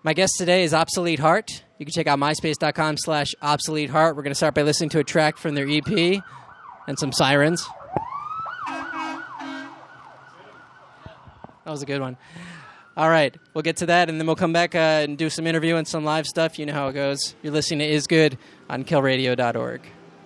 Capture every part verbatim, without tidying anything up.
My guest today is Obsolete Heart. You can check out myspace.com slash obsolete heart. We're going to start by listening to a track from their E P and some sirens. That was a good one. All right, we'll get to that, and then we'll come back uh, and do some interview and some live stuff. You know how it goes. You're listening to Is Good on kill radio dot org.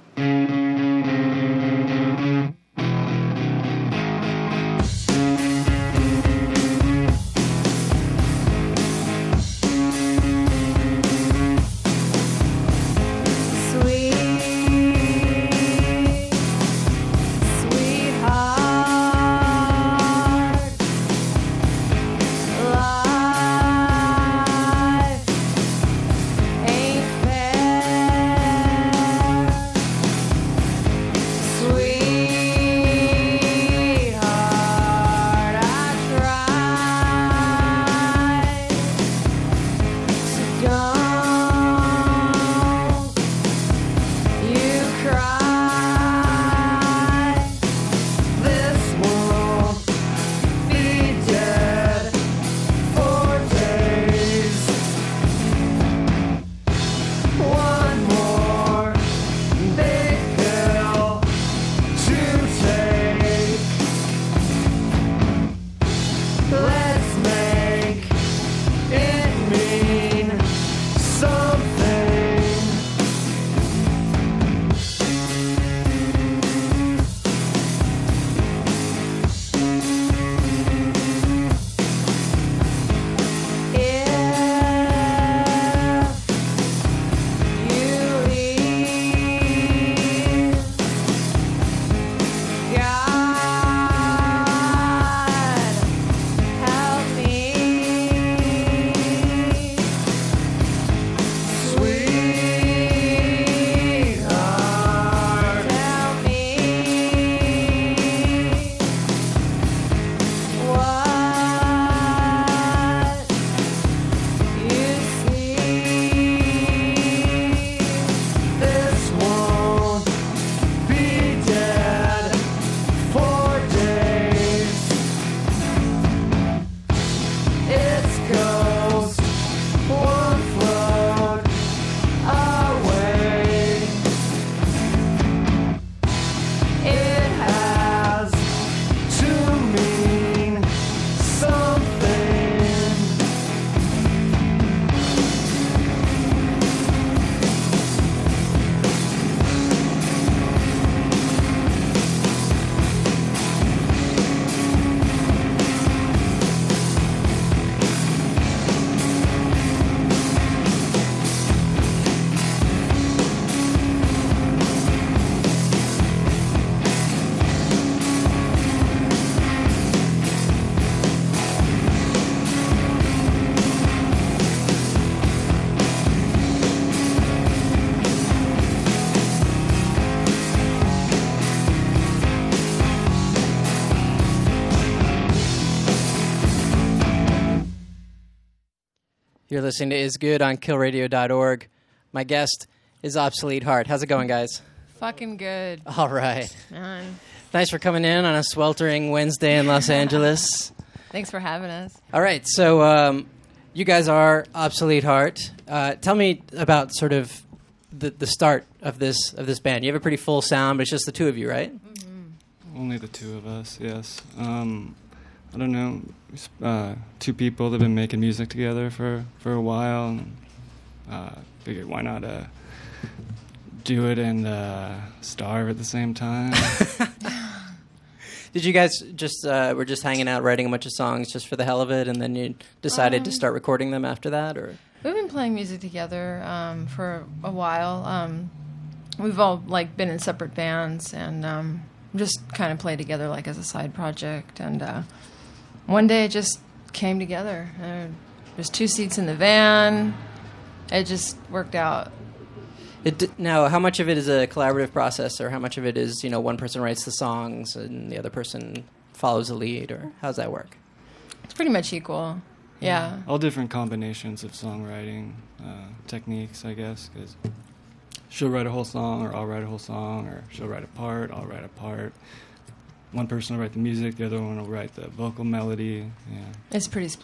You're listening to Is Good on kill radio dot org. My guest is Obsolete Heart. How's it going, guys? Fucking good. All right. Man. Thanks for coming in on a sweltering Wednesday in Los Angeles. Thanks for having us. All right, so um, you guys are Obsolete Heart. Uh, tell me about sort of the, the start of this of this band. You have a pretty full sound, but it's just the two of you, right? Mm-hmm. Only the two of us, yes. Um, I don't know, uh, two people that have been making music together for, for a while. And, uh, figured why not uh, do it and uh, starve at the same time. Did you guys just uh, were just hanging out writing a bunch of songs just for the hell of it, and then you decided um, to start recording them after that, or? We've been playing music together um, for a while. Um, we've all like been in separate bands and um, just kind of played together like as a side project. And uh, one day it just came together. Uh, there's two seats in the van. It just worked out. It, now, how much of it is a collaborative process, or how much of it is, you know, one person writes the songs and the other person follows the lead, or how does that work? It's pretty much equal. Yeah. yeah. All different combinations of songwriting uh, techniques, I guess, because she'll write a whole song, or I'll write a whole song, or she'll write a part, I'll write a part. One person will write the music, the other one will write the vocal melody. Yeah. It's pretty split.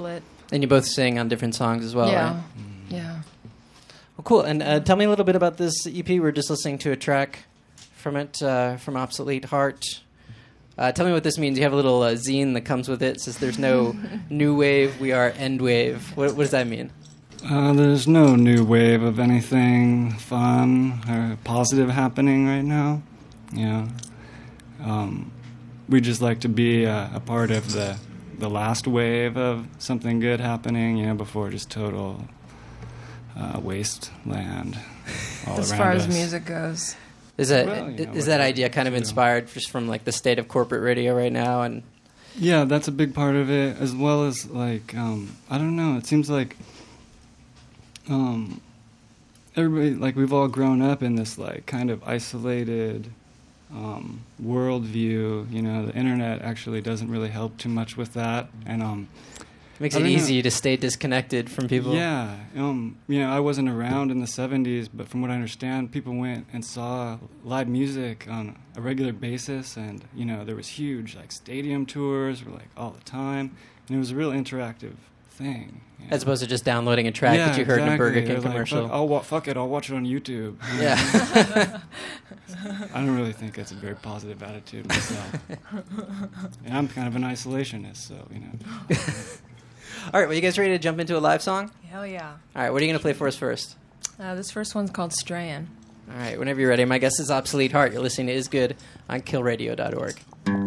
And you both sing on different songs as well, yeah, right? yeah. Well, cool. And uh, tell me a little bit about this E P. We're just listening to a track from it, uh, from Obsolete Heart. Uh, tell me what this means. You have a little uh, zine that comes with it. It says there's no new wave, we are end wave. What, what does that mean? Uh, there's no new wave of anything fun or positive happening right now. You know, um, we just like to be uh, a part of the the last wave of something good happening. You know, before just total uh, wasteland all As around far us. as music goes. Is that Well, you know, is that what- idea kind of you know. inspired just from like the state of corporate radio right now? And Yeah, that's a big part of it, as well as like um, I don't know. It seems like um, everybody, like we've all grown up in this like kind of isolated um, worldview. You know, the internet actually doesn't really help too much with that, and um, makes I it don't know. easy to stay disconnected from people. yeah, um, you know, I wasn't around in the seventies, but from what I understand, people went and saw live music on a regular basis, and you know, there was huge like stadium tours, were like all the time, and it was a real interactive thing. You know? As opposed to just downloading a track yeah, that you heard exactly. in a Burger King They're like, commercial. fuck, I'll wa- fuck it, I'll watch it on YouTube. Yeah. I don't really think that's a very positive attitude myself. And I'm kind of an isolationist, so you know. All right, well, you guys ready to jump into a live song? Hell yeah. All right, what are you going to play for us first? Uh, this first one's called Strayin'. All right, whenever you're ready. My guest is Obsolete Heart. You're listening to Is Good on kill radio dot org.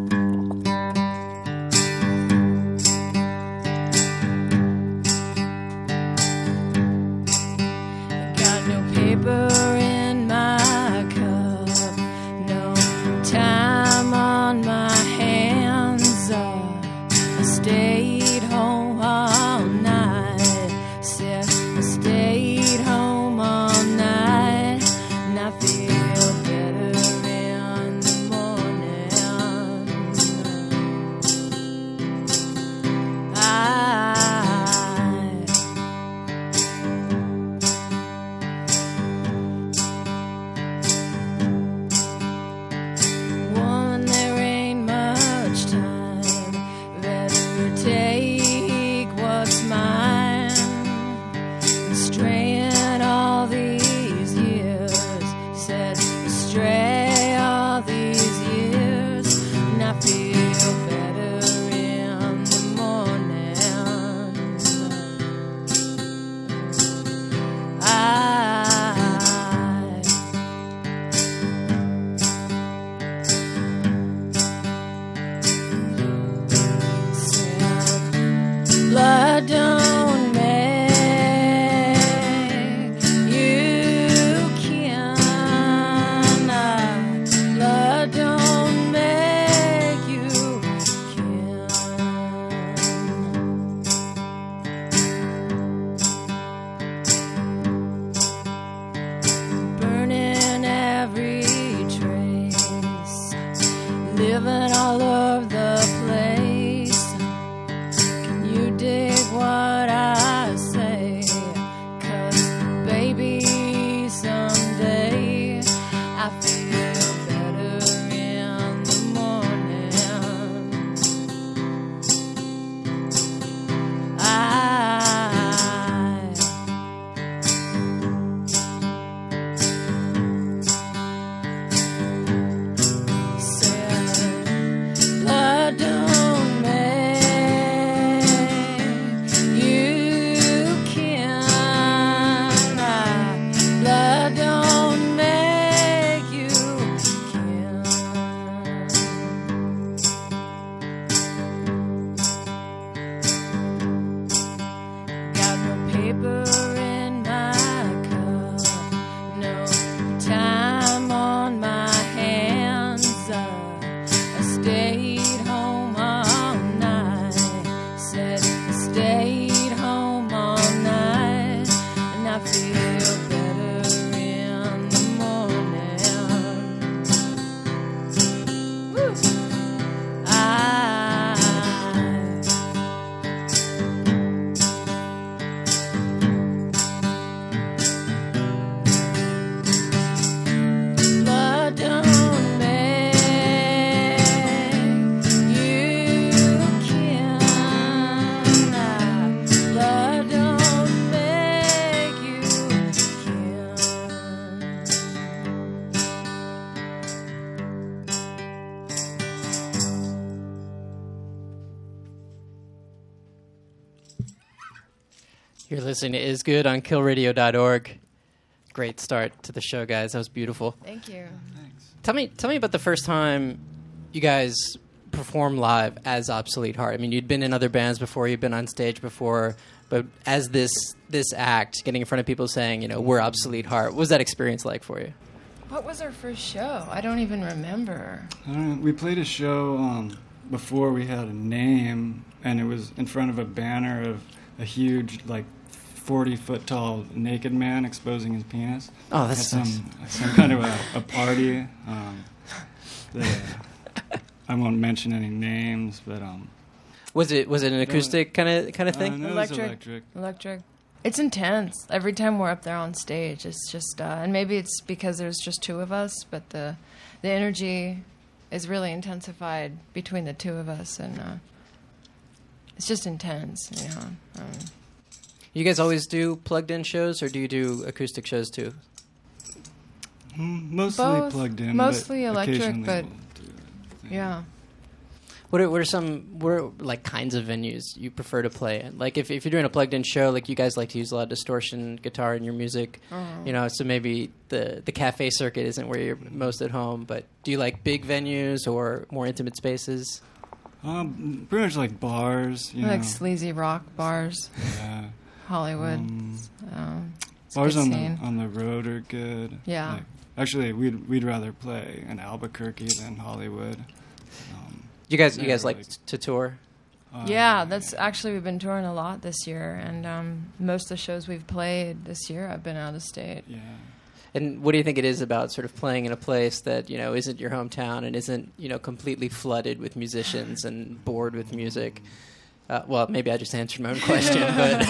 Got no paper in my cup, no time on my hands. Uh, I stayed home all night, said I stayed home all night, and I feel better in the morning. I Woman, there ain't much time. Better take what's mine. Straying all these years, said stray all these years, and I feel better in the morning. I Blood don't make you kin. Blood don't make you kin. Burning every trace, living all over the place. Can you dig what I say? 'Cause baby, someday I feel better in the morning. I said, blood don't make you kin. Blood don't make you kin. Got no paper in my cup, no time on my hands. Uh, I stayed home all night, said I stayed home all night, and I feel better in the morning. Woo! I You're listening to Is Good on kill radio dot org. Great start to the show, guys. That was beautiful. Thank you. Thanks. Tell me, tell me about the first time you guys performed live as Obsolete Heart. I mean, you'd been in other bands before, you'd been on stage before, but as this this act, getting in front of people saying, you know, we're Obsolete Heart, what was that experience like for you? What was our first show? I don't even remember. I don't know. We played a show um, before we had a name, and it was in front of a banner of a huge, like, forty-foot tall naked man exposing his penis. Oh, that's At some, some kind of a, a party. Um, the, I won't mention any names, but um, Was it was it an acoustic kind of kind of uh, thing? no, it was Electric. electric. Electric. It's intense. Every time we're up there on stage, it's just, uh, and maybe it's because there's just two of us, but the the energy is really intensified between the two of us, and uh, it's just intense, you know. Um, You guys always do plugged-in shows, or do you do acoustic shows too? Mm, mostly Both. plugged in. Mostly but electric, occasionally but- we'll do it. yeah. What are, what are some what are, like kinds of venues you prefer to play in? Like if if you're doing a plugged-in show, like you guys like to use a lot of distortion guitar in your music, Uh-huh. you know. So maybe the the cafe circuit isn't where you're most at home. But do you like big venues or more intimate spaces? Um, pretty much like bars. You Like know. sleazy rock bars, Yeah. Hollywood. Um, Um, it's a Bars good on scene. the on the road are good. Yeah. Like, actually, we'd we'd rather play in Albuquerque than Hollywood. Um, You guys you Yeah, guys like like- to tour? uh, Yeah, that's actually, we've been touring a lot this year, and um, most of the shows we've played this year I've been out of state. Yeah. And what do you think it is about sort of playing in a place that, you know, isn't your hometown and isn't, you know, completely flooded with musicians and bored with music? Uh, well, maybe I just answered my own question, but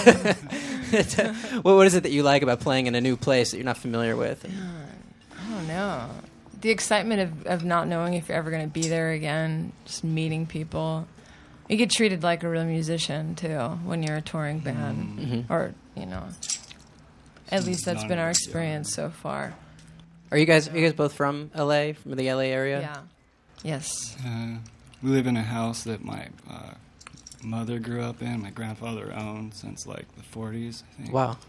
what, what is it that you like about playing in a new place that you're not familiar with? I don't know. The excitement of, of not knowing if you're ever going to be there again, just meeting people. You get treated like a real musician, too, when you're a touring band. Mhm. Or, you know, at least that's been our Non- experience so far. Are you guys are you guys both from L A, from the L A area? Yeah. Yes. Uh, we live in a house that my uh, mother grew up in. My grandfather owned since like the forties, I think. Wow.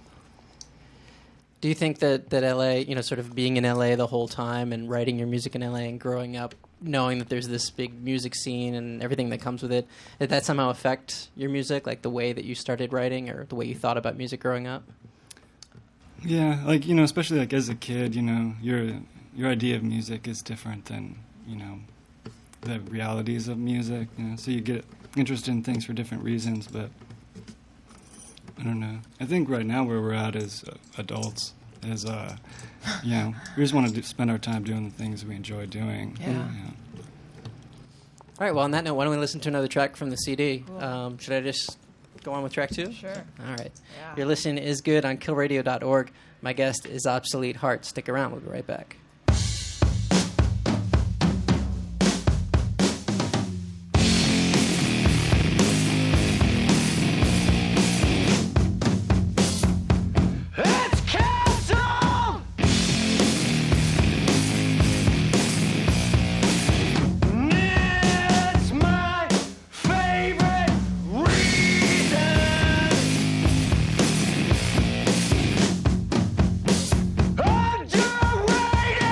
Do you think that, that L A, you know, sort of being in L A the whole time and writing your music in L A and growing up, knowing that there's this big music scene and everything that comes with it, did that somehow affect your music, like the way that you started writing or the way you thought about music growing up? Yeah, like you know, especially like as a kid, you know, your your idea of music is different than you know the realities of music. You know, so you get interested in things for different reasons. But I don't know. I think right now where we're at as uh, adults is, uh, you know, we just want to do, spend our time doing the things we enjoy doing. Yeah. You know. All right, well, on that note, why don't we listen to another track from the C D? Cool. Um, should I just go on with track two? Sure. All right. Yeah. You're listening to Is Good on kill radio dot org. My guest is Obsolete Heart. Stick around. We'll be right back. It's canceled! It's my favorite reason. Underrated!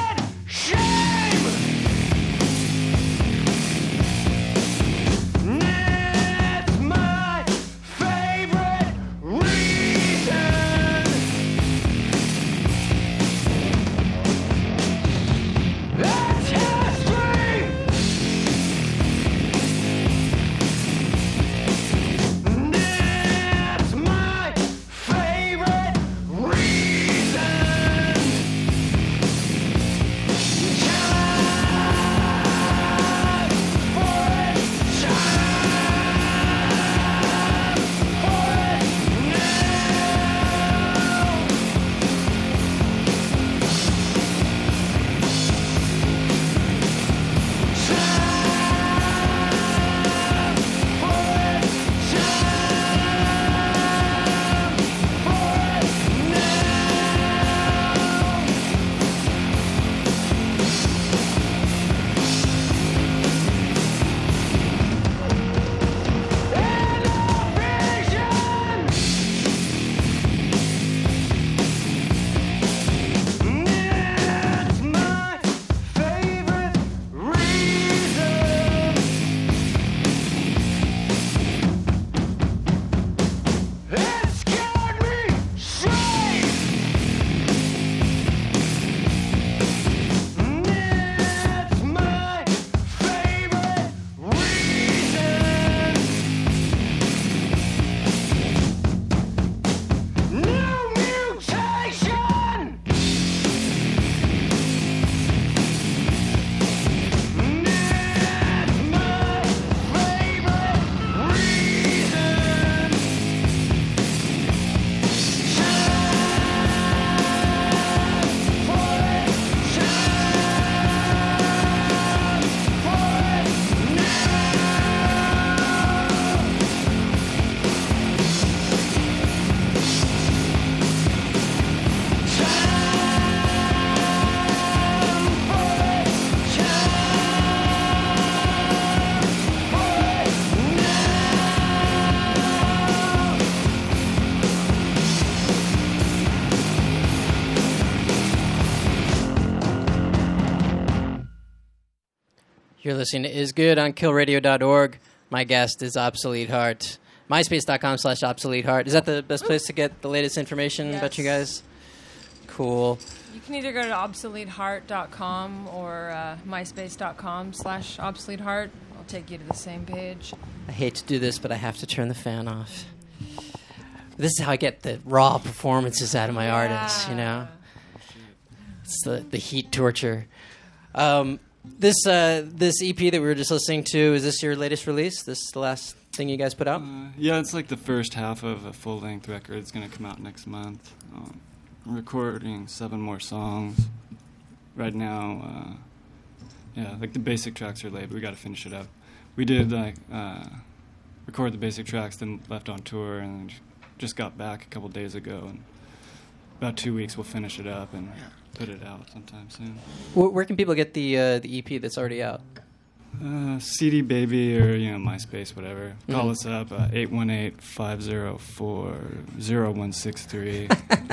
You're listening to Is Good on kill radio dot org. My guest is Obsolete Heart. MySpace.com slash Obsolete Heart. Is that the best place to get the latest information Yes. about you guys? Cool. You can either go to obsolete heart dot com or uh, myspace.com slash obsolete heart. I'll take you to the same page. I hate to do this, but I have to turn the fan off. This is how I get the raw performances out of my artists, you know? It's the, the heat torture. Um, this uh, this E P that we were just listening to, is this your latest release? This is the last thing you guys put out? Uh, yeah, it's like the first half of a full-length record. It's going to come out next month. Um, I'm recording seven more songs. Right now, uh, yeah, like the basic tracks are laid. We got to finish it up. We did like uh, record the basic tracks, then left on tour, and just got back a couple days ago. And about two weeks, we'll finish it up and put it out sometime soon. Where, where can people get the uh, the E P that's already out? Uh, C D Baby or, you know, MySpace, whatever. Call Mhm. us up, uh, eight one eight, five zero four, zero one six three.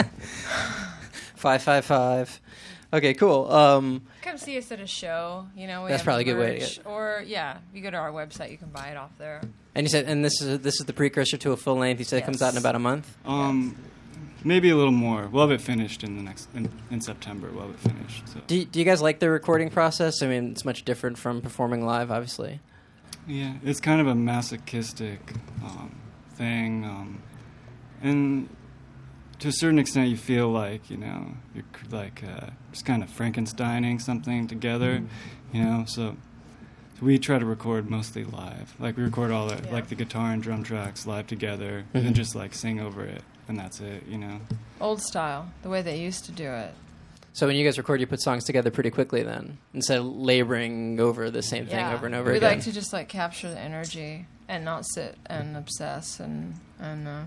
five five five. Okay, cool. Um, Come see us at a show. You know, we That's have probably a good way to merch. get- Or yeah, if you go to our website, you can buy it off there. and you said, and this is this is the precursor to a full length. You said it comes out in Yes. about a month. Um, maybe a little more. We'll have it finished in the next in, in September. We'll have it finished. So. Do you, do you guys like the recording process? I mean, it's much different from performing live, obviously. Yeah, it's kind of a masochistic um, thing, um, and to a certain extent, you feel like, you know, you're c- like uh, just kind of Frankensteining something together, you know. So, so we try to record mostly live. Like we record all the, Yeah. like the guitar and drum tracks live together, Mhm. and just like sing over it, and that's it, you know. Old style, the way they used to do it. So when you guys record, you put songs together pretty quickly then, instead of laboring over the same thing Yeah. over and over we again. like to just like capture the energy and not sit and obsess and and uh,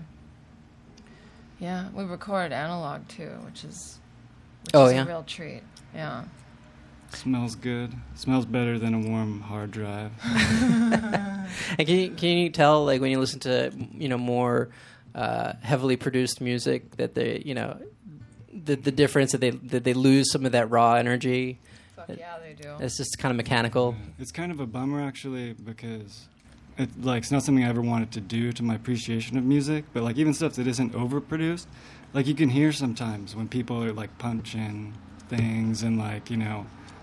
yeah, we record analog too, which is which Oh, is yeah? a real treat. Yeah. Smells good. Smells better than a warm hard drive. And can you, can you tell, like, when you listen to, you know, more uh, heavily produced music, that they, you know, the the difference that they that they lose some of that raw energy? Fuck yeah, they do. It's just kind of mechanical. It's kind of a bummer, actually, because it, like, it's not something I ever wanted to do to my appreciation of music. But like even stuff that isn't overproduced, like you can hear sometimes when people are like punching things and like, you know,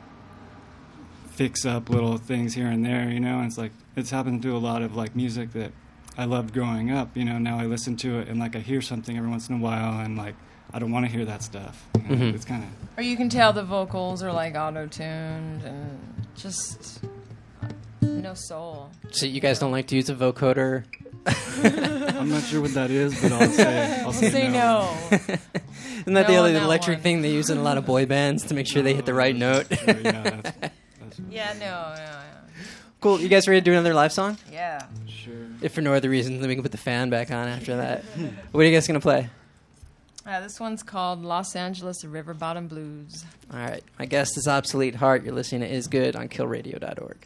fix up little things here and there, you know. And it's like it's happened to a lot of like music that I loved growing up. You know, now I listen to it and like I hear something every once in a while, and like I don't want to hear that stuff. You know? Mhm. It's kind of Or you can tell the vocals are like auto-tuned and just no soul. So you guys don't like to use a vocoder? I'm not sure what that is, but I'll say I'll say, Say no. no. Isn't that the No other on that electric one. thing they use in a lot of boy bands to make sure they hit the right note? Sure, yeah, that's, that's Yeah, no, no, no. Cool. You guys ready to do another live song? Yeah. sure. If for no other reason, then we can put the fan back on after that. What are you guys going to play? Uh, this one's called Los Angeles River Bottom Blues. All right. My guest is Obsolete Heart. You're listening to Is Good on kill radio dot org.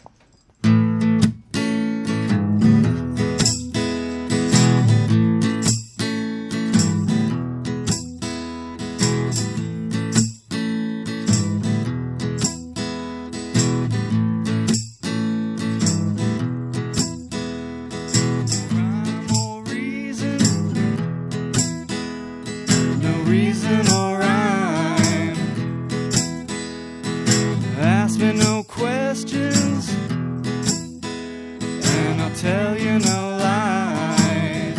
Rhyme or reason, no reason or rhyme. Ask me no questions, and I'll tell you no lies.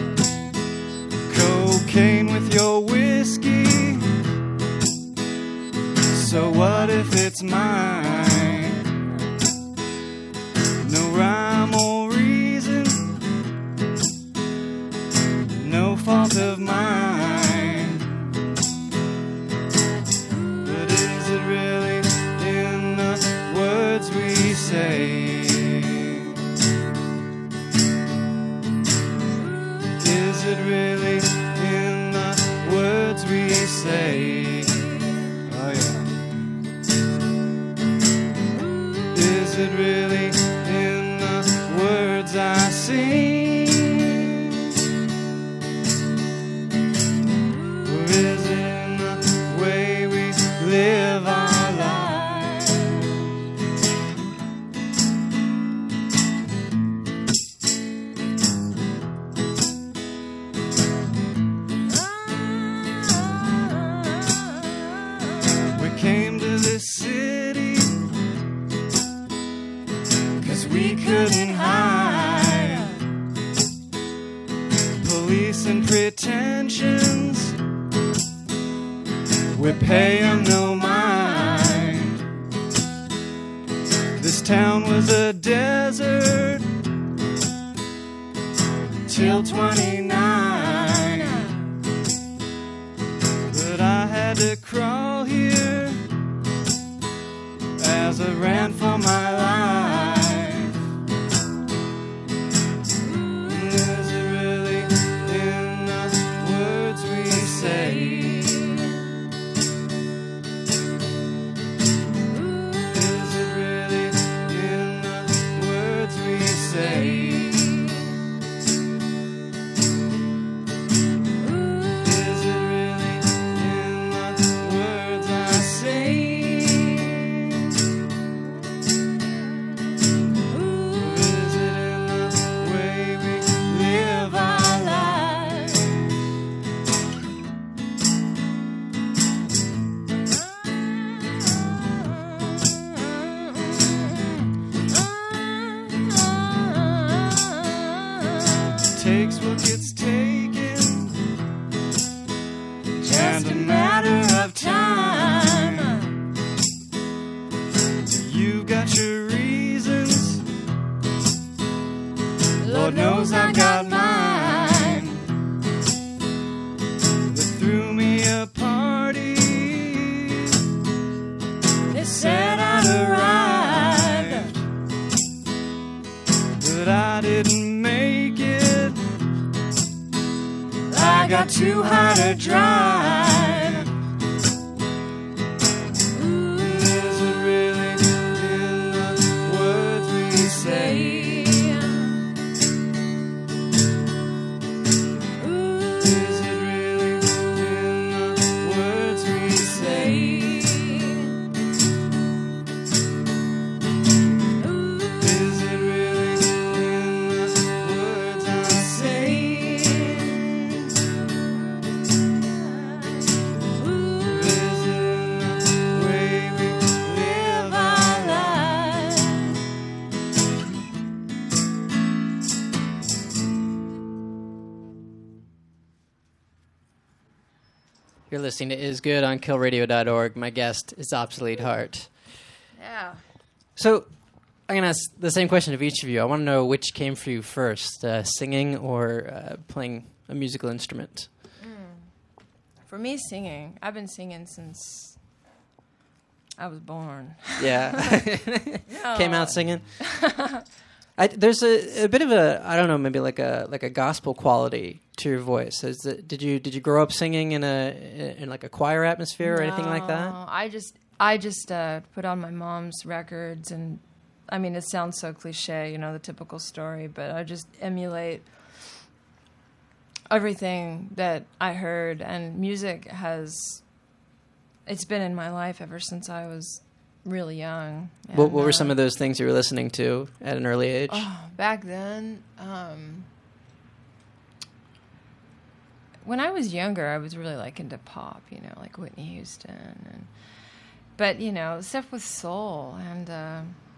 Cocaine with your whiskey, so what if it's mine? No rhyme or reason, no fault of mine. But is it really in the words we say? Is it really in the words we say? Oh yeah. Is it really in the words I sing? Or is it in the way we live our lives? we pay 'em no mind. This town was a desert till twenty-nine, but I had to crawl here as I ran for my life. Is it really in the words we say? Is it really in the words we say? Is it really in the words I say? Takes what gets taken, just a matter of time. You got your reasons, Lord knows I've got mine. They threw me a party, they said I'd arrived, but I didn't make it. I got too high to drive. Is it really in the words we say? Is it really in the words we say? Is it really in the words I say? You're listening to Is Good on kill radio dot org. My guest is Obsolete Heart. Yeah. So I'm going to ask the same question of each of you. I want to know which came for you first, uh, singing or uh, playing a musical instrument. For me, singing. I've been singing since I was born. Yeah. No. Came out singing. I, there's a, a bit of a, I don't know, maybe like a like a gospel quality to your voice. Is it, did you did you grow up singing in a in like a choir atmosphere or anything like that? No, I just I just uh, put on my mom's records, and I mean it sounds so cliche, you know, the typical story, but I just emulate everything that I heard, and music has it's been in my life ever since I was really young. And, What, what were uh, some of those things you were listening to at an early age? Oh, back then, um, when I was younger, I was really like into pop, you know, like Whitney Houston, and but you know, stuff with soul, and uh,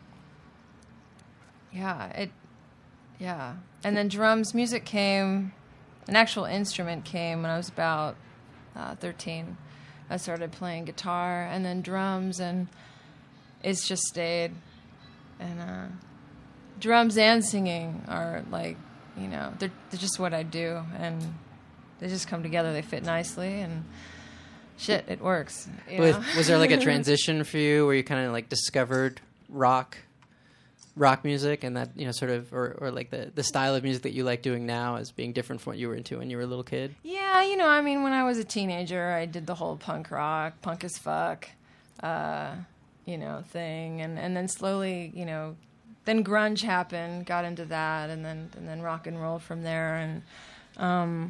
yeah, it, yeah, and then drums, music came, an actual instrument came when I was about uh, thirteen. I started playing guitar and then drums, and it's just stayed. And uh, drums and singing are like, you know, they're, they're just what I do, and they just come together. They fit nicely, and shit, it works. You With, know? was there like a transition for you where you kind of like discovered rock, rock music, and that, you know, sort of, or, or like the, the style of music that you like doing now as being different from what you were into when you were a little kid? Yeah, you know, I mean, when I was a teenager, I did the whole punk rock, punk as fuck, uh, you know, thing, and, and then slowly, you know, then grunge happened, got into that, and then and then rock and roll from there, and um,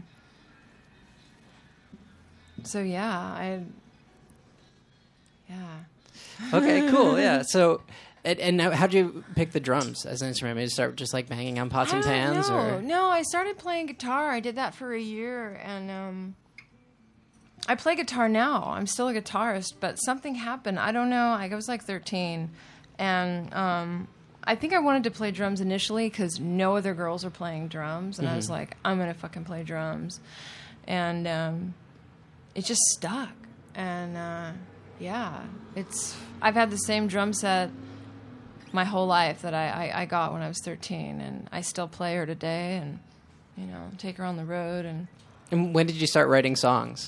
so yeah, I, yeah. Okay, cool, yeah. So, and, and now how'd you pick the drums as an instrument? Did you start just like banging on pots I and don't pans? know. Or? No, I started playing guitar. I did that for a year, and um, I play guitar now. I'm still a guitarist, but something happened. I don't know. I was like thirteen, and um, I think I wanted to play drums initially because no other girls were playing drums, and mm-hmm. I was like, I'm gonna fucking play drums, and um, it just stuck. and uh, yeah, it's I've had the same drum set my whole life that I, I, I got when I was thirteen, and I still play her today, and you know, take her on the road. And And when did you start writing songs?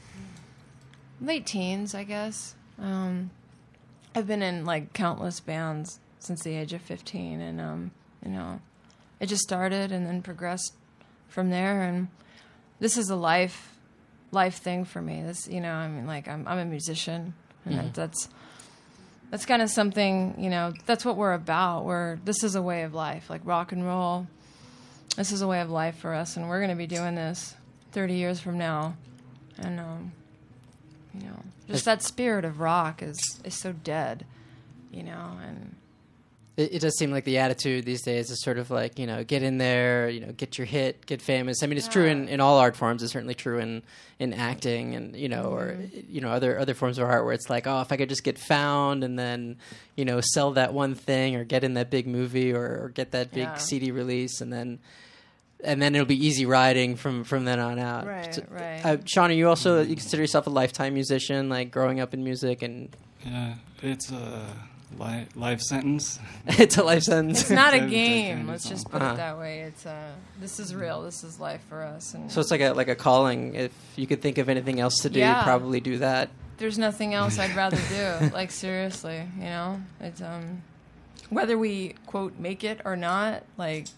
late teens, I guess. Um, I've been in like countless bands since the age of fifteen, and um, you know, it just started and then progressed from there. And this is a life life thing for me. This, you know, I mean, like I'm I'm a musician, and Mhm. that, that's that's kind of something, you know, that's what we're about. We're this is a way of life, like rock and roll. This is a way of life for us, and we're going to be doing this thirty years from now, and um, you know, just that spirit of rock is is so dead, you know, and It, it does seem like the attitude these days is sort of like, you know, get in there, you know, get your hit, get famous. I mean, it's true in, Yeah. in all art forms. It's certainly true in, in acting and, you know, or, you know, other other forms of art where it's like, oh, if I could just get found and then, you know, sell that one thing or get in that big movie or, or get that big Yeah. C D release and then and then it'll be easy riding from, from then on out. Right, So, right. Uh, Sean, are you also, you consider yourself a lifetime musician, like growing up in music and Yeah, it's a li- life sentence. it's a life sentence? it's not a It's a game. candy Let's just song. put Uh-huh. it that way. It's uh, this is real. This is life for us, and So it's like a like a calling. If you could think of anything else to do, Yeah. you'd probably do that. there's nothing else I'd rather do. Like seriously, you know, it's um, whether we quote make it or not, like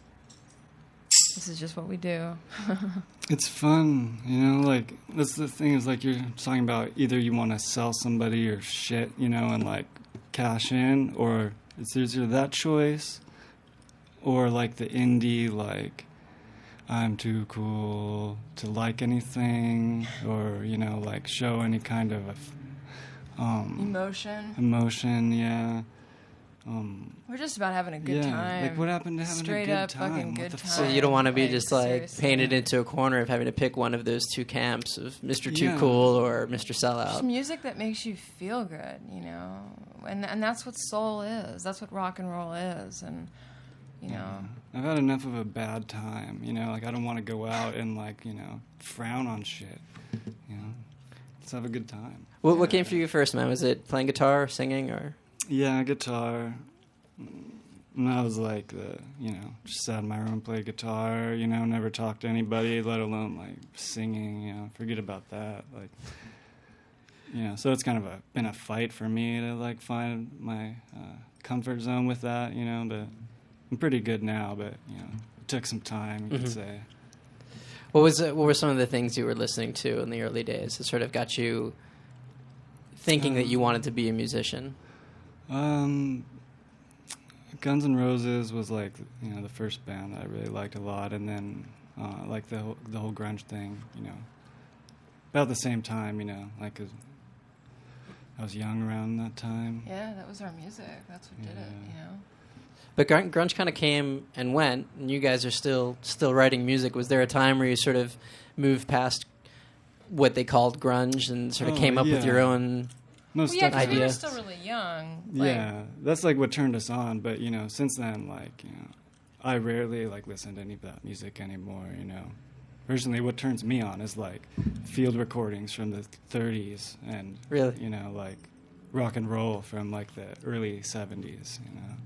this is just what we do. It's fun, you know, like, that's the thing is, like, you're talking about either you want to sell somebody your shit, you know, and, like, cash in, or it's either that choice, or, like, the indie, like, I'm too cool to like anything, or, you know, like, show any kind of, um, Emotion. emotion, yeah. Um, We're just about having a good yeah, time. like, what happened to having Straight a good up time? fucking What good the time. So fuck? you don't want to be Like, just like seriously. painted into a corner of having to pick one of those two camps of Mister Too Yeah. Cool or Mister Just Sellout. music that makes you feel good, you know, and and that's what soul is. That's what rock and roll is, and you know, I've had enough of a bad time, you know, like I don't want to go out and like, you know, frown on shit, you know. Let's have a good time. What, what came for you first, man? Was it playing guitar, or singing, or Yeah, guitar. And I was like the, you know, just sat in my room, played guitar, you know, never talked to anybody, let alone like singing, you know, forget about that. Like, you know, so it's kind of a been a fight for me to like find my uh, comfort zone with that, you know, but I'm pretty good now, but, you know, it took some time, you Mhm. could say. what was it, what were some of the things you were listening to in the early days that sort of got you thinking that you Um, wanted to be a musician? Um, Guns N' Roses was like, you know, the first band that I really liked a lot, and then uh, like the whole, the whole grunge thing, you know, about the same time, you know, like 'cause I was young around that time. yeah, that was our music. That's what did it, Yeah. you know. But grunge, grunge kind of came and went, and you guys are still still writing music. Was there a time where you sort of moved past what they called grunge and sort of Oh, came up with yeah. your own? Most Well, yeah, because we were idea. still really young. Like, yeah, that's like what turned us on. But you know, since then, like you know, I rarely like listen to any of that music anymore. You know, personally, what turns me on is like field recordings from the thirties and Really? you know, like rock and roll from like the early seventies. You know,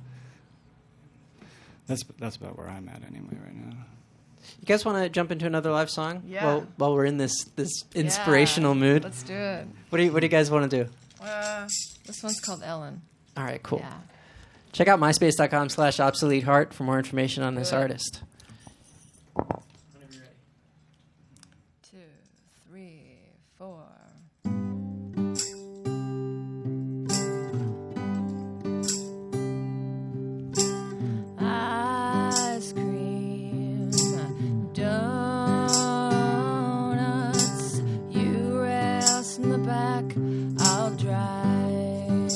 that's that's about where I'm at anyway right now. You guys want to jump into another live song? Yeah. While, while we're in this this yeah, inspirational mood. Let's do it. What do you What do you guys want to do? Uh, this one's called Ellen. All right, cool. Yeah. Check out myspace.com slash obsolete heart for more information on this Good. artist. Two, three, four. Ice cream, donuts. You rest in the back, I'll drive.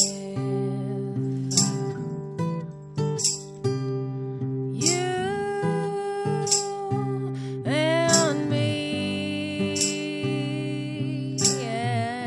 You and me, yeah.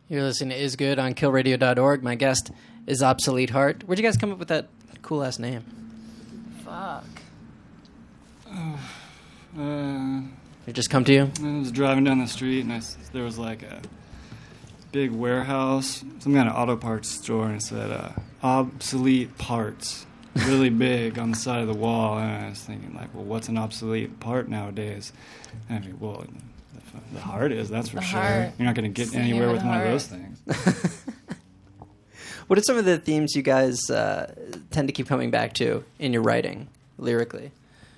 You're listening to Is Good on kill radio dot org. My guest is Obsolete Heart. Where'd you guys come up with that cool ass name? Fuck. Uh, It just come to you? I was driving down the street and I s there was like a big warehouse, some kind of auto parts store, and it said uh, obsolete parts, really big on the side of the wall. And I was thinking, like, well, what's an obsolete part nowadays? And I mean, well, the, the heart is, that's for The sure. heart. You're not going to get It's the anywhere human with one of heart. those things. What are some of the themes you guys uh, tend to keep coming back to in your writing, lyrically?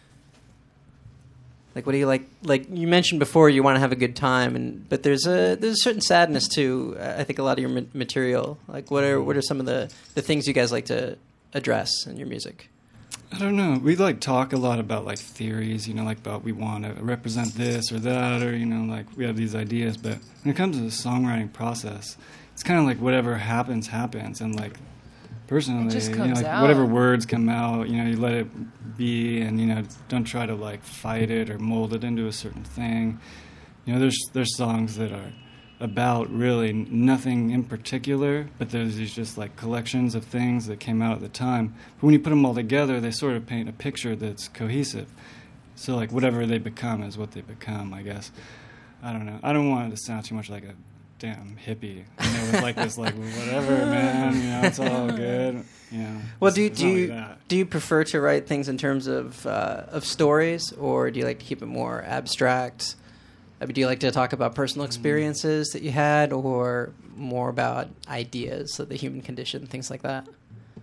Like, what do you like? Like you mentioned before, you want to have a good time, and but there's a there's a certain sadness to uh, I think a lot of your ma- material. Like, what are what are some of the, the things you guys like to address in your music? I don't know. We like talk a lot about like theories, you know, like about we want to represent this or that, or you know, like we have these ideas. But when it comes to the songwriting process, it's kind of like whatever happens, happens, and like personally, It just you know, comes like out. whatever words come out, you know, you let it be, and you know, don't try to like fight it or mold it into a certain thing. You know, there's there's songs that are about really nothing in particular, but there's these just like collections of things that came out at the time. But when you put them all together, they sort of paint a picture that's cohesive. So like whatever they become is what they become, I guess. I don't know. I don't want it to sound too much like a damn hippie. You know, with like this like whatever, man. You know, it's all good. You know. Well, do you, it's do not you like that. do you prefer to write things in terms of uh, of stories, or do you like to keep it more abstract? I mean, do you like to talk about personal experiences that you had, or more about ideas of the human condition, things like that?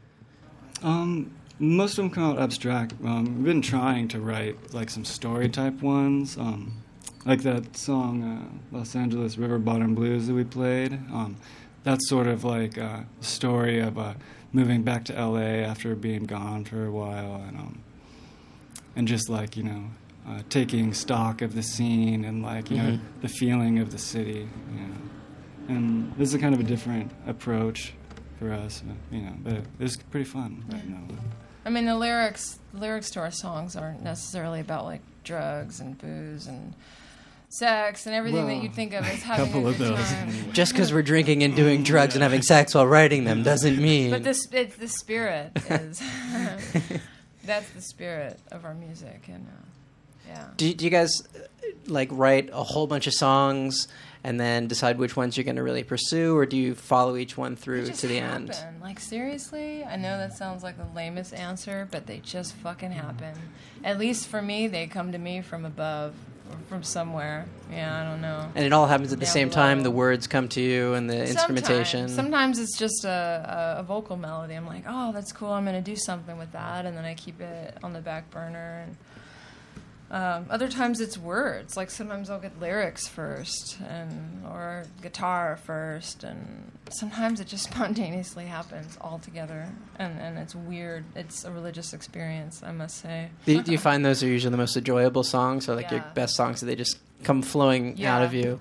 Um, most of them come out abstract. Um, we've been trying to write like some story type ones, um, like that song uh, "Los Angeles River Bottom Blues" that we played. Um, that's sort of like a story of uh, moving back to L A after being gone for a while, and um, and just like you know. Uh, taking stock of the scene and like you know Mhm. the feeling of the city, you know, and this is a kind of a different approach for us, you know. But it was pretty fun right now. I mean, the lyrics, the lyrics to our songs aren't necessarily about like drugs and booze and sex and everything Well, that you think of as having couple a of good those. time. Just because we're drinking and doing drugs and having sex while writing them doesn't mean. But this, it's the spirit is. That's the spirit of our music, and uh, yeah. Do, do you guys uh, like write a whole bunch of songs and then decide which ones you're going to really pursue, or do you follow each one They through just to the happen. end? Like, seriously, I know that sounds like the lamest answer, but they just fucking happen. At least for me, they come to me from above or from somewhere. Yeah, I don't know. And it all happens at the Down same below. time. The words come to you and the instrumentation. Sometimes, sometimes it's just a, a, a vocal melody. I'm like, oh, that's cool. I'm going to do something with that, and then I keep it on the back burner. And um, other times it's words. Like sometimes I'll get lyrics first, and or guitar first, and sometimes it just spontaneously happens all together, and and it's weird. It's a religious experience, I must say. Do, do you find those are usually the most enjoyable songs, or like your Yeah. best songs that they just come flowing Yeah. out of you?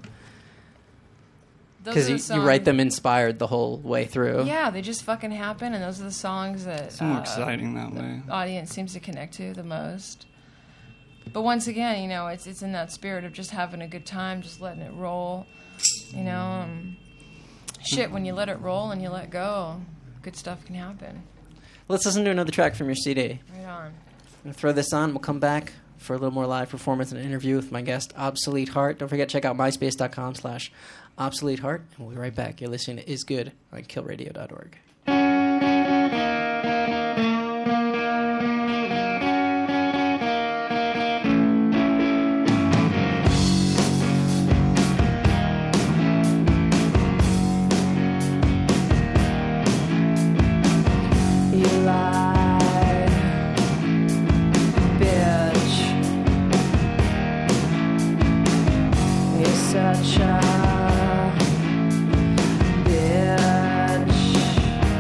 Those Because are you, the you write songs- them inspired the whole way through. Yeah, they just fucking happen, and those are the songs that It's more uh, exciting that the way. audience seems to connect to the most. But once again, you know, it's it's in that spirit of just having a good time, just letting it roll. You know, um, shit, when you let it roll and you let go, good stuff can happen. Let's listen to another track from your C D. Right on. I'm going to throw this on. We'll come back for a little more live performance and an interview with my guest, Obsolete Heart. Don't forget to check out myspace.com slash Obsolete Heart. And we'll be right back. You're listening to Is Good on kill radio dot org. You lie, bitch. You're such a bitch.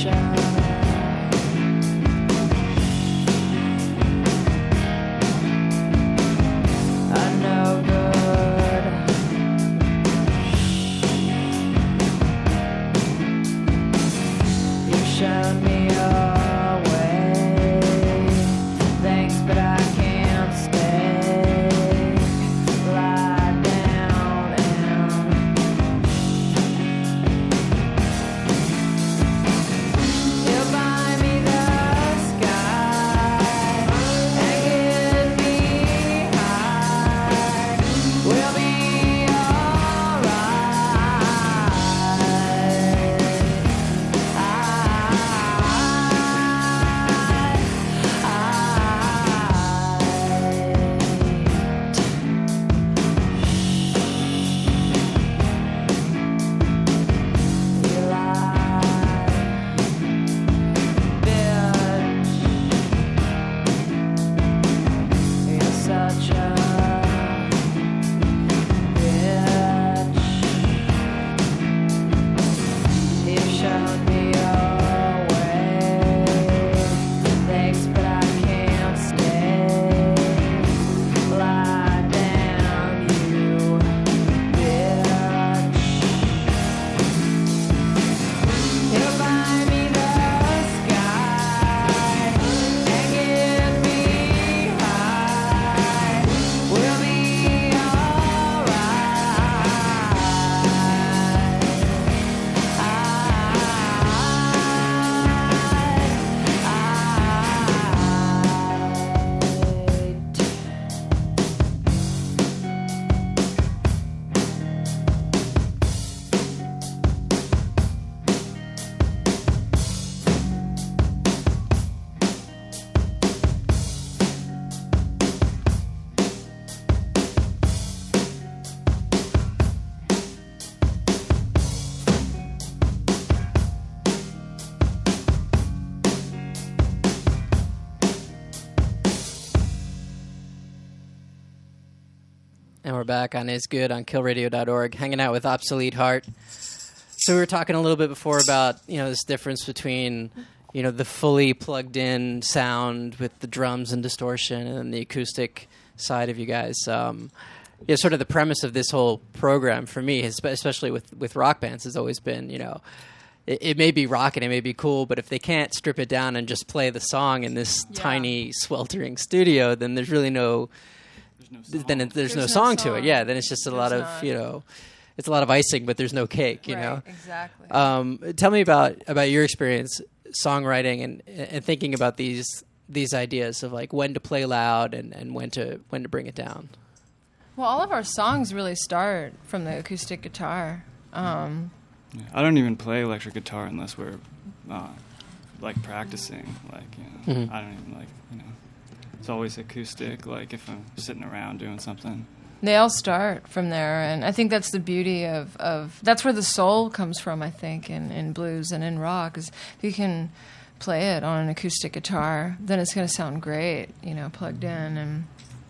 And we're back on Is Good on kill radio dot org, hanging out with Obsolete Heart. So we were talking a little bit before about, you know, this difference between, you know, the fully plugged in sound with the drums and distortion and then the acoustic side of you guys. Um, yeah, sort of the premise of this whole program for me, especially with, with rock bands, has always been, you know, it, it may be rock and it may be cool, but if they can't strip it down and just play the song in this Yeah. tiny, sweltering studio, then there's really no... There's no song. then it, there's, There's no, no song, to song. it. Yeah, then it's just a There's lot of, not. you know, it's a lot of icing, but there's no cake, you right, know? exactly. Um, tell me about, about your experience songwriting and, and thinking about these these ideas of like when to play loud and, and when to when to bring it down. Well, all of our songs really start from the acoustic guitar. Um, Yeah, I don't even play electric guitar unless we're uh, like practicing. Like, you know, Mhm. I don't even like, you know, it's always acoustic. Like if I'm sitting around doing something. they all start from there, and I think that's the beauty of, of that's where the soul comes from. I think in, in blues and in rock is if you can play it on an acoustic guitar, then it's going to sound great, you know, plugged in and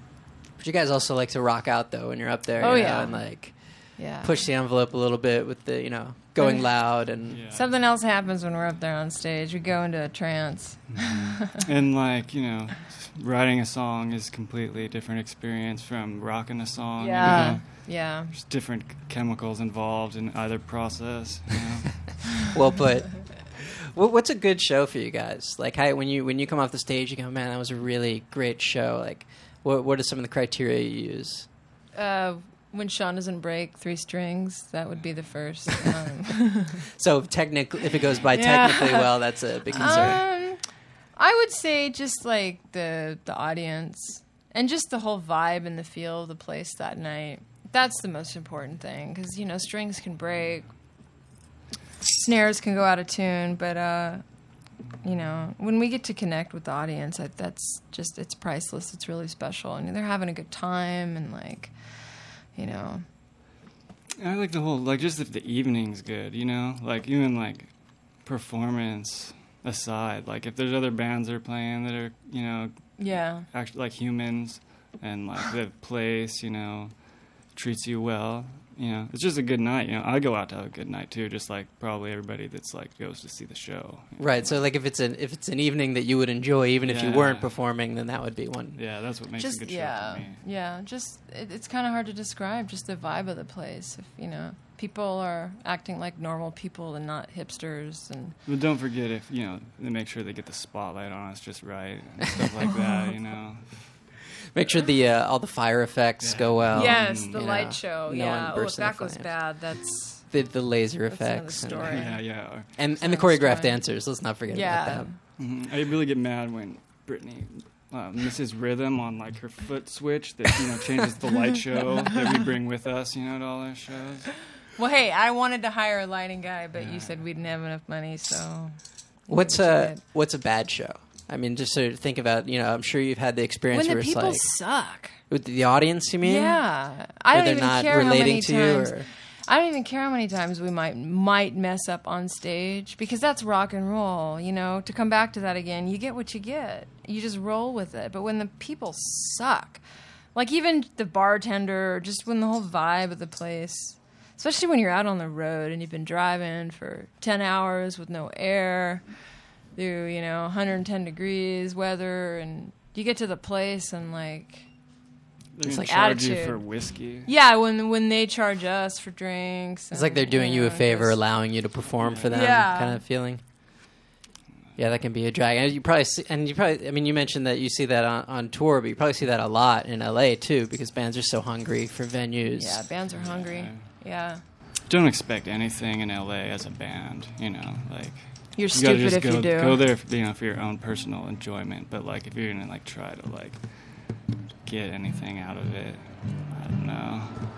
But you guys also like to rock out though when you're up there, Oh, you know, yeah. and like yeah. push the envelope a little bit with the, you know, going Right. loud and Yeah. Something else happens when we're up there on stage. We go into a trance. And like, you know, writing a song is a completely different experience from rocking a song. you Yeah, know. yeah. There's different chemicals involved in either process. You know? well put. What, what's a good show for you guys? Like, how, when you when you come off the stage, you go, "Man, that was a really great show." Like, what what are some of the criteria you use? Uh, when Sean doesn't break three strings, that would be the first. Um, So, technically, if it goes by Yeah. technically well, that's a big concern. Um, I would say just like the the audience and just the whole vibe and the feel of the place that night. That's the most important thing because you know strings can break, snares can go out of tune, but uh, you know when we get to connect with the audience, I, that's just it's priceless. It's really special, and they're having a good time and like you know. I like the whole, like, just if the evening's good, you know? Like, even, like, performance aside. Like, if there's other bands that are playing that are, you know, Yeah. actually, like, humans, and, like, the place, you know, treats you well, you know, it's just a good night. You know, I go out to have a good night too, just like probably everybody that's like goes to see the show. you know. Right. So like if it's an if it's an evening that you would enjoy, even if you Yeah. weren't performing, then that would be one. Yeah, that's what makes just a good yeah, show for me. yeah. Just it, it's kind of hard to describe. Just the vibe of the place. If you know, people are acting like normal people and not hipsters, and But don't forget if you know, they make sure they get the spotlight on us just right and stuff like that. You know. Make sure the uh, all the fire effects Yeah. go well. yes, and, the you light know, show. no yeah. one Oh, bursts if into that goes flames. bad, that's The the laser That's another effects. and- story. Yeah, yeah. And and the Another choreographed story. dancers. Let's not forget yeah. about that. Mhm. I really get mad when Brittany uh, misses rhythm on like her foot switch that you know changes the light show that we bring with us, you know, to all our shows. Well, hey, I wanted to hire a lighting guy, but Yeah. you said we didn't have enough money, so What's what you a did. what's a bad show? I mean, just to think about, you know, I'm sure you've had the experience when the where it's people like suck. with the audience. You mean? Yeah, I Where don't they're even not care how relating many to you, times. or I don't even care how many times we might might mess up on stage, because that's rock and roll. You know, to come back to that again, you get what you get. You just roll with it. But when the people suck, like even the bartender, just when the whole vibe of the place, especially when you're out on the road and you've been driving for ten hours with no air, through, you know, one hundred ten degrees weather, and you get to the place and like, They're It's gonna like charge you attitude. for whiskey. yeah, when when they charge us for drinks, it's like and, they're doing you a know, favor, just- allowing you to perform for them, Yeah. kind of feeling. Yeah, that can be a drag. And you probably see, and you probably, I mean, you mentioned that you see that on, on tour, but you probably see that a lot in L A too, because bands are so hungry for venues. Yeah, bands are hungry. Yeah, Don't expect anything in L A as a band, you know, like you're you gotta stupid just if go, you do. go there, for, you know, for your own personal enjoyment. But like, if you're gonna like try to like get anything out of it, I don't know.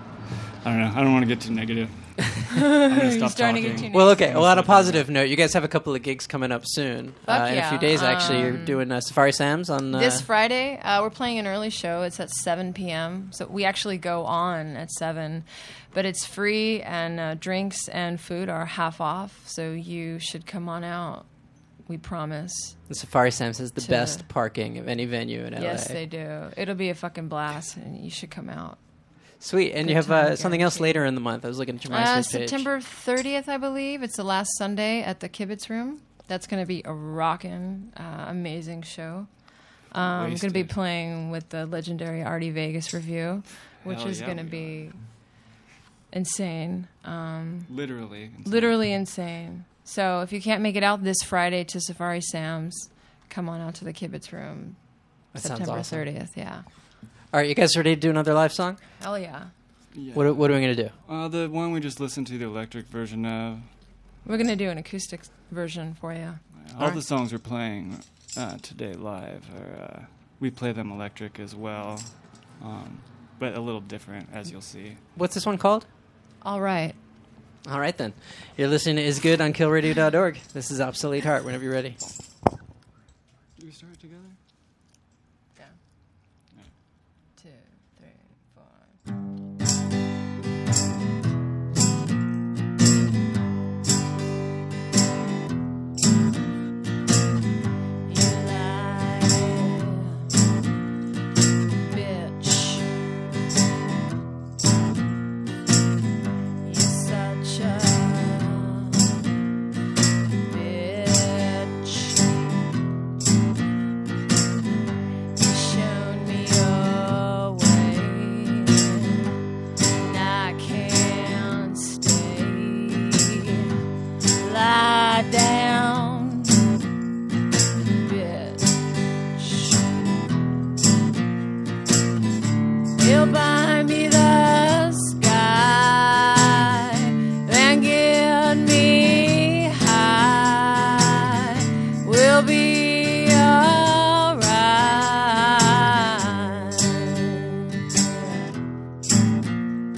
I don't know. I don't want to get too negative. I'm gonna You're stop starting to talking. get too Well, okay. Let's Well, on a stop talking. positive note, you guys have a couple of gigs coming up soon. Fuck uh, in a few yeah. days, actually, you're Um, doing uh, Safari Sam's on. Uh, This Friday, uh, we're playing an early show. It's at seven p.m. So we actually go on at seven, but it's free, and uh, drinks and food are half off. So you should come on out. We promise. the Safari Sam's has the to- best parking of any venue in L A. Yes, they do. It'll be a fucking blast, and you should come out. Sweet. And Good you have time, uh, something else guaranteed. later in the month. I was looking at your Uh, MySpace page. September thirtieth, I believe. It's the last Sunday at the Kibitz Room. That's going to be a rockin', uh, amazing show. Um, I'm going to be Wasted. playing with the legendary Artie Vegas Review, which Hell is yeah, going to we be insane. Um, Literally. literally insane. So if you can't make it out this Friday to Safari Sam's, come on out to the Kibitz Room. That sounds September awesome. thirtieth, yeah. All right, you guys ready to do another live song? Hell yeah. Yeah. What, what are we going to do? Uh, the one we just listened to, the electric version of. We're going to do an acoustic version for you. All Alright. the songs we're playing uh, today live are, uh, we play them electric as well, um, but a little different, as you'll see. What's this one called? All right. All right, then. You're listening to Is Good on kill radio dot org. This is Obsolete Heart, whenever you're ready. Do we start it together? Yeah. Two, three, four. You lie, bitch. You're such a bitch. You showed me your way, and I can't stay. Lie down, bitch. You'll buy me the sky and get me high. We'll be alright.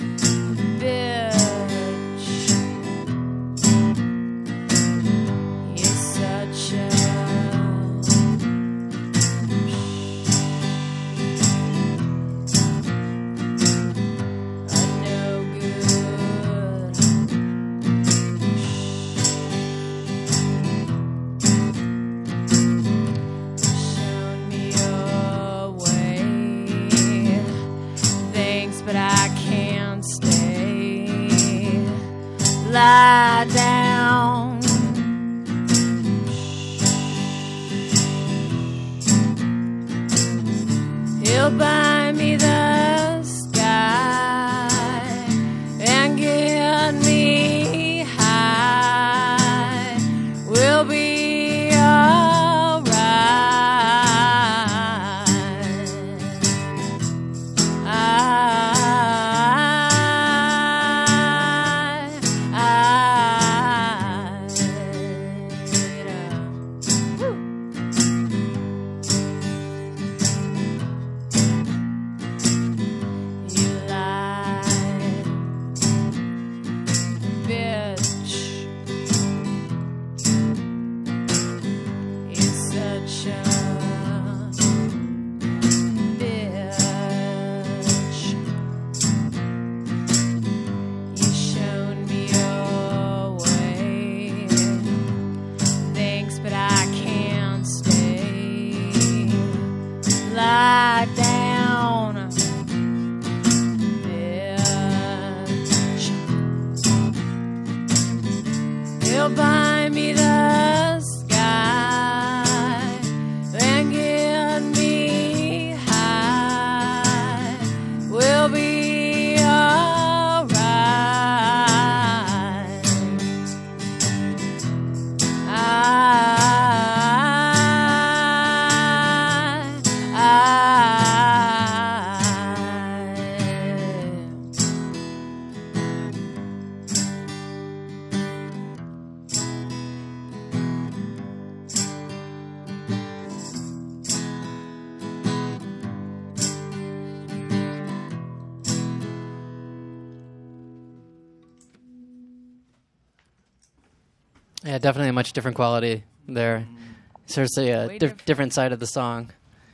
Bitch, buy me the sky, then get me high. We'll be alright. I, Yeah, definitely a much different quality there. Seriously, a Way dif- different. different side of the song.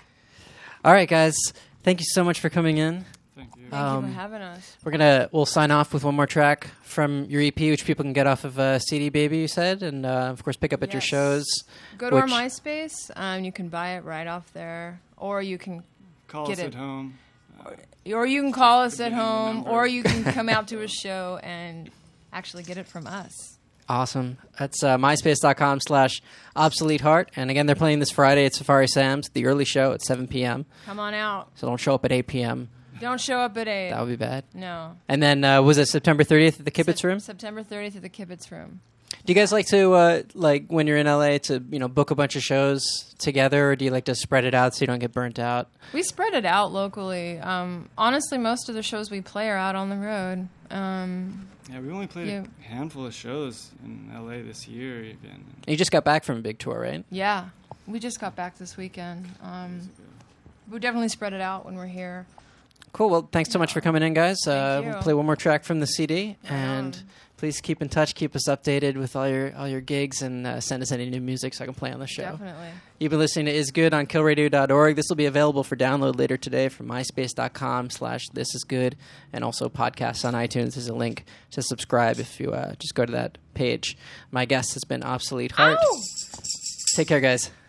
All right, guys. Thank you so much for coming in. Thank you. Thank Um, you for having us. We're gonna we'll sign off with one more track from your E P, which people can get off of uh, C D Baby. You said, and uh, of course pick up at your Yes. shows. Go to our which- MySpace. Um, you can buy it right off there, or you can, Call Get us it. at home. or you can call us at Give me the home, number. or you can come out to a show and actually get it from us. Awesome. That's uh, myspace.com slash obsolete heart. And again, they're playing this Friday at Safari Sam's, the early show at seven p.m. Come on out. So don't show up at eight p.m. Don't show up at eight. That would be bad. No. And then uh, was it September thirtieth at the Kibitz Sep- Room? September thirtieth at the Kibitz Room. Do you guys like to, uh, like, when you're in L A, to, you know, book a bunch of shows together, or do you like to spread it out so you don't get burnt out? We spread it out locally. Um, honestly, most of the shows we play are out on the road. Um, Yeah, we only played Yeah. a handful of shows in L A this year, even. You just got back from a big tour, right? yeah, we just got back this weekend. Um, we definitely spread it out when we're here. Cool. Well, thanks so much for coming in, guys. Uh, you. we'll play one more track from the C D, and Um, please keep in touch, keep us updated with all your all your gigs, and uh, send us any new music so I can play on the show. Definitely. You've been listening to Is Good on kill radio dot org. This will be available for download later today from myspace.com slash this is good, and also podcasts on iTunes. There's a link to subscribe if you uh, just go to that page. My guest has been Obsolete Heart. Ow! Take care, guys.